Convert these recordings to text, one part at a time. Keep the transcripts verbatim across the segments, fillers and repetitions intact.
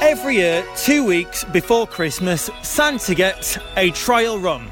Every year, two weeks before Christmas, Santa gets a trial run.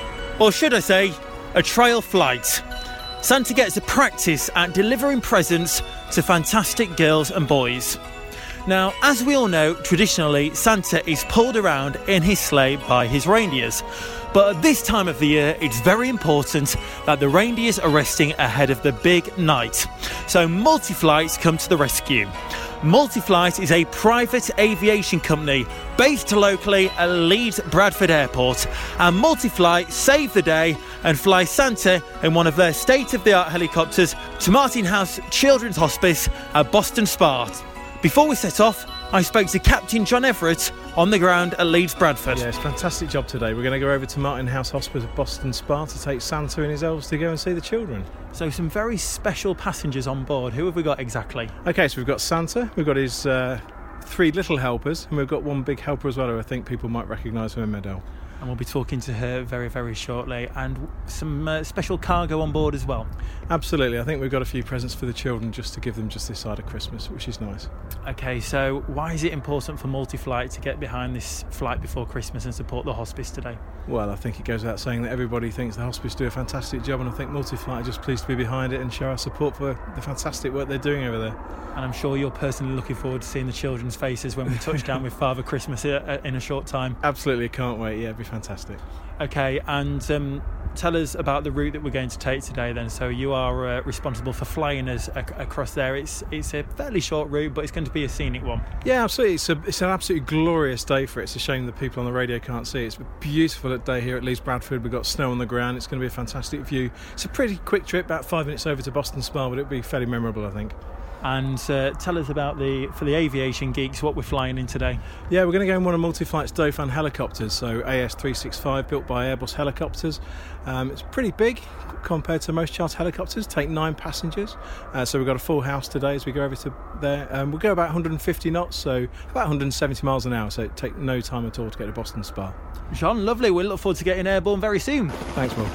Or should I say, a trial flight. Santa gets a practice at delivering presents to fantastic girls and boys. Now, as we all know, traditionally, Santa is pulled around in his sleigh by his reindeers. But at this time of the year, it's very important that the reindeers are resting ahead of the big night. So Multiflight come to the rescue. Multiflight is a private aviation company based locally at Leeds Bradford Airport, and Multiflight save the day and fly Santa in one of their state-of-the-art helicopters to Martin House Children's Hospice at Boston Spa. Before we set off, I spoke to Captain John Everett on the ground at Leeds Bradford. Yeah, it's a fantastic job today. We're going to go over to Martin House Hospice at Boston Spa to take Santa and his elves to go and see the children. So some very special passengers on board. Who have we got exactly? OK, so we've got Santa, we've got his uh, three little helpers, and we've got one big helper as well who I think people might recognise from Emmerdale. And we'll be talking to her very, very shortly. And some uh, special cargo on board as well. Absolutely. I think we've got a few presents for the children just to give them just this side of Christmas, which is nice. OK, so why is it important for Multiflight to get behind this flight before Christmas and support the hospice today? Well, I think it goes without saying that everybody thinks the hospice do a fantastic job, and I think Multiflight are just pleased to be behind it and show our support for the fantastic work they're doing over there. And I'm sure you're personally looking forward to seeing the children's faces when we touch down with Father Christmas in a short time. Absolutely, can't wait. Yeah, it'd be fantastic. OK, and um, tell us about the route that we're going to take today then. So you are uh, responsible for flying us ac- across there. It's it's a fairly short route, but it's going to be a scenic one. Yeah, absolutely. It's, a, it's an absolutely glorious day for it. It's a shame the people on the radio can't see it. It's a beautiful day here at Leeds Bradford. We've got snow on the ground. It's going to be a fantastic view. It's a pretty quick trip, about five minutes over to Boston Spa, but it'll be fairly memorable, I think. And uh, tell us about the for the aviation geeks what we're flying in today. Yeah, we're going to go in one of Multiflight's Dauphin helicopters, so A S three sixty-five, built by Airbus Helicopters. Um, it's pretty big compared to most charter helicopters, take nine passengers. Uh, so we've got a full house today as we go over to there. Um, we'll go about one hundred fifty knots, so about one hundred seventy miles an hour, so it takes no time at all to get to Boston Spa. John, lovely. We'll look forward to getting airborne very soon. Thanks, Will.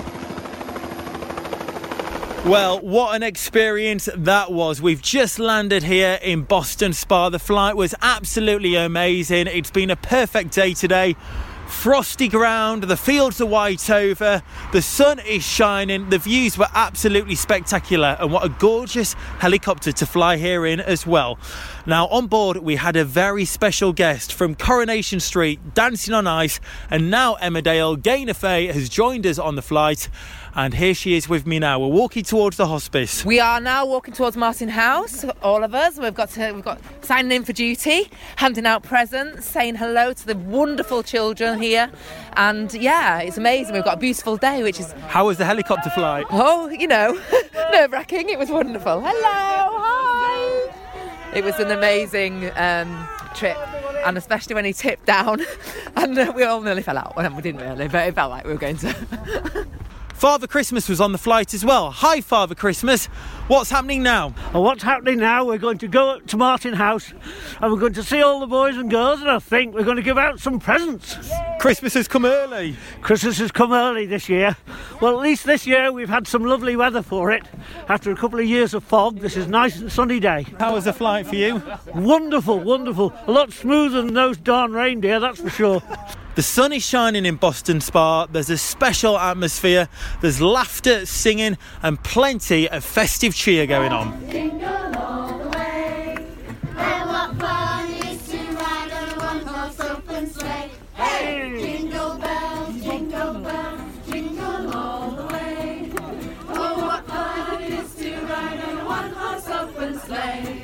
Well, what an experience that was. We've just landed here in Boston Spa. The flight was absolutely amazing. It's been a perfect day today. Frosty ground, the fields are white over, the sun is shining, the views were absolutely spectacular, and what a gorgeous helicopter to fly here in as well. Now on board we had a very special guest from Coronation Street, Dancing on Ice, and now Emmerdale. Gaynor Faye has joined us on the flight, and here she is with me now. We're walking towards the hospice. We are now walking towards Martin House, all of us. We've got to, we've got signing in for duty, handing out presents, saying hello to the wonderful children here. And yeah, it's amazing. We've got a beautiful day, which is... How was the helicopter flight? Oh, you know, nerve-wracking. It was wonderful. Hello, hi. It was an amazing um, trip. And especially when he tipped down and uh, we all nearly fell out. Well, we didn't really, but it felt like we were going to... Father Christmas was on the flight as well. Hi, Father Christmas. What's happening now? Well, what's happening now, we're going to go to Martin House and we're going to see all the boys and girls, and I think we're going to give out some presents. Yay. Christmas has come early. Christmas has come early this year. Well, at least this year we've had some lovely weather for it. After a couple of years of fog, this is a nice and sunny day. How was the flight for you? Wonderful, wonderful. A lot smoother than those darn reindeer, that's for sure. The sun is shining in Boston Spa. There's a special atmosphere. There's laughter, singing, and plenty of festive cheer going on. Jingle all the way. And what fun it is to ride on a one-horse open sleigh. Hey! Jingle bells, jingle bells, jingle all the way. Oh, what fun it is to ride on a one-horse open sleigh.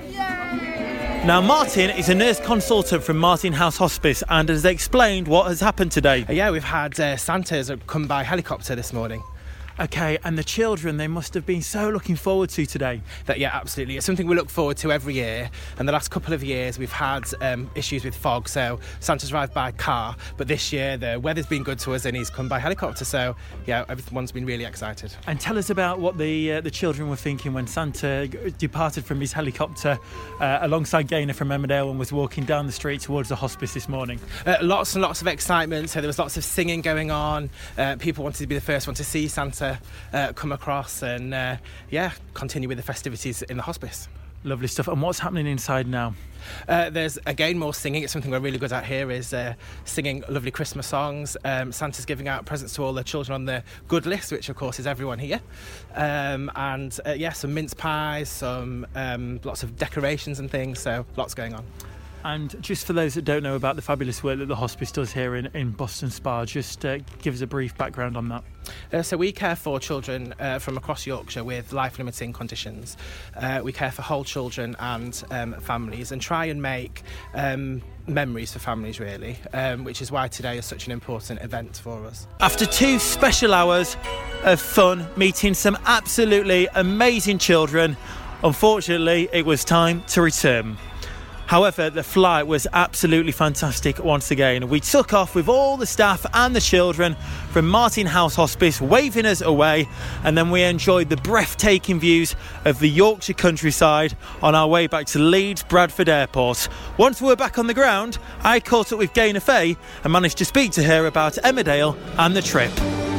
Now, Martin is a nurse consultant from Martin House Hospice and has explained what has happened today. Yeah, we've had uh, Santas come by helicopter this morning. OK, and the children, they must have been so looking forward to today. That, yeah, absolutely. It's something we look forward to every year. And the last couple of years we've had um, issues with fog, so Santa's arrived by car. But this year the weather's been good to us and he's come by helicopter. So, yeah, everyone's been really excited. And tell us about what the uh, the children were thinking when Santa departed from his helicopter uh, alongside Gaynor from Emmerdale and was walking down the street towards the hospice this morning. Uh, lots and lots of excitement. So there was lots of singing going on. Uh, people wanted to be the first one to see Santa Uh, come across and uh, yeah continue with the festivities in the hospice. Lovely stuff. And what's happening inside now? Uh, there's again more singing. It's something we're really good at here, is uh, singing lovely Christmas songs. Um, Santa's giving out presents to all the children on the good list, which of course is everyone here. Um, and uh, yeah, some mince pies, some um, lots of decorations and things, so lots going on. And just for those that don't know about the fabulous work that the hospice does here in, in Boston Spa, just uh, give us a brief background on that. Uh, so we care for children uh, from across Yorkshire with life-limiting conditions. Uh, we care for whole children and um, families, and try and make um, memories for families, really, um, which is why today is such an important event for us. After two special hours of fun, meeting some absolutely amazing children, unfortunately it was time to return. However, the flight was absolutely fantastic once again. We took off with all the staff and the children from Martin House Hospice waving us away, and then we enjoyed the breathtaking views of the Yorkshire countryside on our way back to Leeds Bradford Airport. Once we were back on the ground, I caught up with Gaynor Faye and managed to speak to her about Emmerdale and the trip.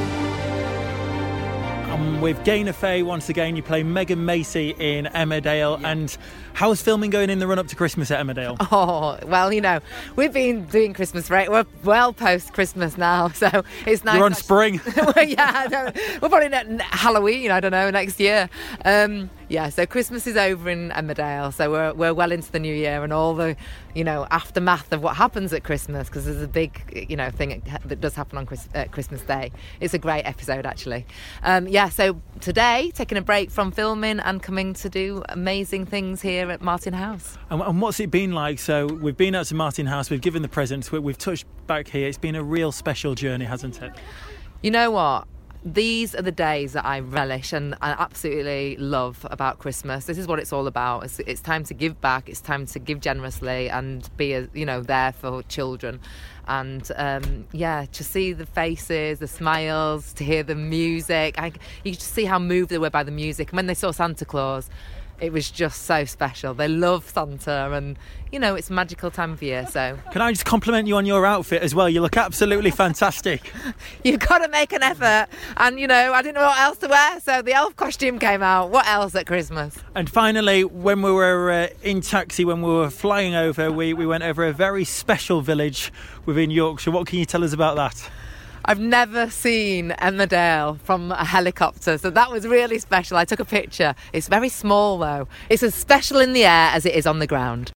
Um, with Gaynor Faye, once again, you play Megan Macy in Emmerdale. Yeah. And how's filming going in the run-up to Christmas at Emmerdale? Oh, well, you know, we've been doing Christmas, right? We're well post-Christmas now, so it's nice. You're on spring. well, yeah, I don't, we're probably at Halloween, I don't know, next year. Um, yeah, so Christmas is over in Emmerdale, so we're we're well into the new year and all the, you know, aftermath of what happens at Christmas, because there's a big, you know, thing that does happen on Chris, uh, Christmas Day. It's a great episode, actually. Um, yeah, so today, taking a break from filming and coming to do amazing things here at Martin House. And, and what's it been like? So we've been out to Martin House, we've given the presents, we, we've touched back here. It's been a real special journey, hasn't it? You know what? These are the days that I relish and I absolutely love about Christmas. This is what it's all about. It's, it's time to give back. It's time to give generously and be, a, you know, there for children. And um, yeah, to see the faces, the smiles, to hear the music. I, you could just see how moved they were by the music. And when they saw Santa Claus, it was just so special. They love Santa, and you know, it's a magical time of year. So can I just compliment you on your outfit as well? You look absolutely fantastic. You've got to make an effort, and you know, I didn't know what else to wear, so the elf costume came out. What else at Christmas? And finally, when we were uh, in taxi, when we were flying over, we, we went over a very special village within Yorkshire. What can you tell us about that? I've never seen Emmerdale from a helicopter, so that was really special. I took a picture. It's very small though. It's as special in the air as it is on the ground.